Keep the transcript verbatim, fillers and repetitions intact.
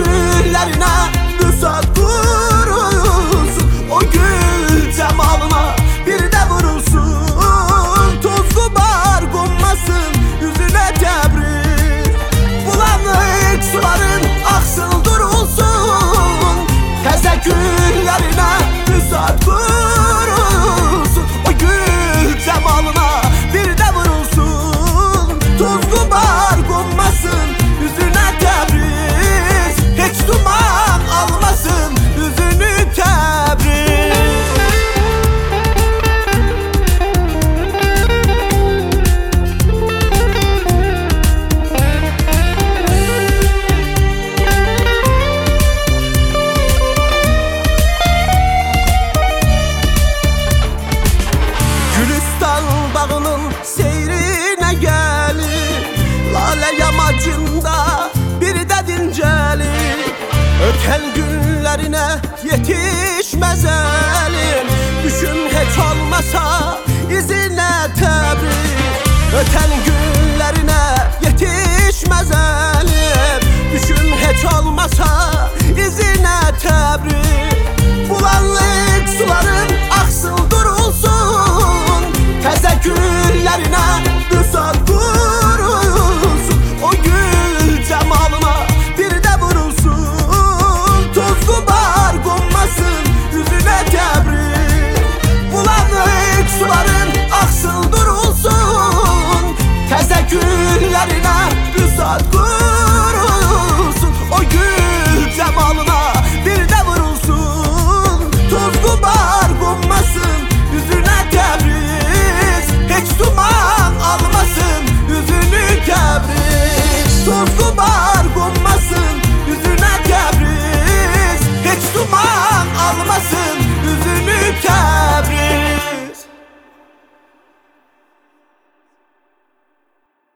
güllerine vüsat vurulsun. O gül cemalına bir de vurulsun. Toz gubar konmasın yüzüne tebrik. Bulanık suların aksın durulsun. Teze güllerine vüsat vurulsun. O gül cemalına bir de vurulsun. Toz gubar konmasın yüzüne tebrik. Hiç duman almasın yüzünü tebrik. Gülistan bağının seyrine gelir. Lale yamacında bir de dincelir. Öten günlerine yetişmez elim. Düşün hiç olmasa